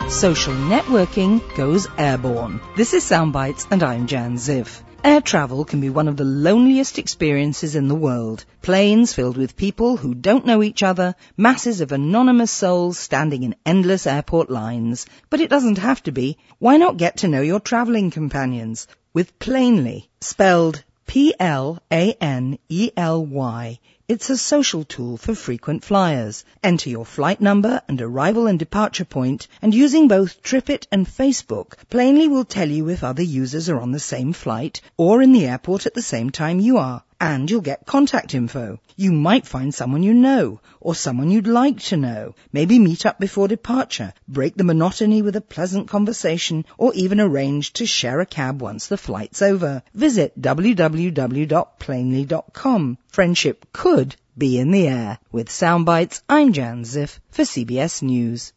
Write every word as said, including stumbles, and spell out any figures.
Social networking goes airborne. This is Soundbites and I'm Jan Ziff. Air travel can be one of the loneliest experiences in the world. Planes filled with people who don't know each other, masses of anonymous souls standing in endless airport lines. But it doesn't have to be. Why not get to know your travelling companions with Planely, spelled P L A N E L Y. It's a social tool for frequent flyers. Enter your flight number and arrival and departure point, and using both TripIt and Facebook, Planely will tell you if other users are on the same flight or in the airport at the same time you are. And you'll get contact info. You might find someone you know, or someone you'd like to know. Maybe meet up before departure, break the monotony with a pleasant conversation, or even arrange to share a cab once the flight's over. Visit w w w dot planely dot com. Friendship could be in the air. With Soundbites, I'm Jan Ziff for C B S News.